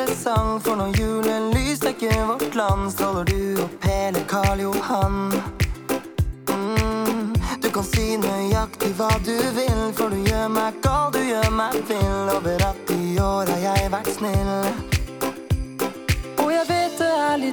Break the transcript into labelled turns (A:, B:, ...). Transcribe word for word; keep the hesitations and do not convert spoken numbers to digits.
A: julesang. For når julelys dekker vårt land, stråler du opp hele Karl Johan. mm, Du kan si nøyaktig hva du vil, for du gjør meg gal, du gjør meg vill. Over at i år har jeg vært snill. Og jeg vet det er litt